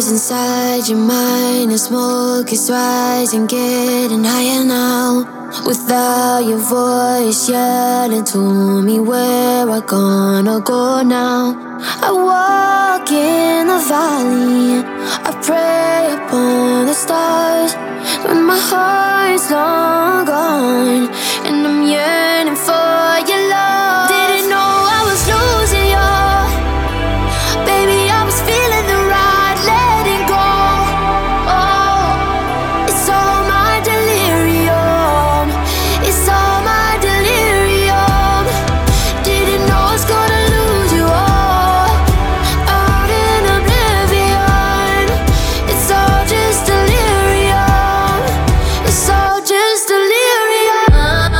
What's inside your mind? The smoke is rising, getting higher now. Without your voice yelling to me where I gonna go now. I walk in the valley, I pray upon the stars. When my heart's long gone and I'm yearning for your love. Didn't know I was losing you, baby, I was feeling the ride, letting go. Oh, it's all my delirium, it's all my delirium. Didn't know I was gonna lose you all, out in oblivion. It's all just delirium, it's all just delirium.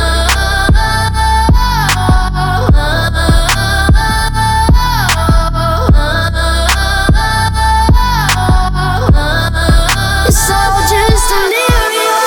It's all just delirium.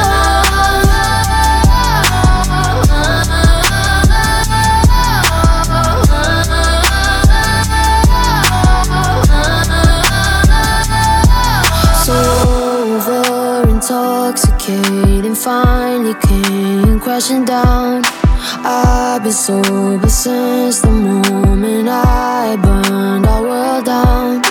So over intoxicating, finally came crashing down. I've been sober since the moment I burned our world down.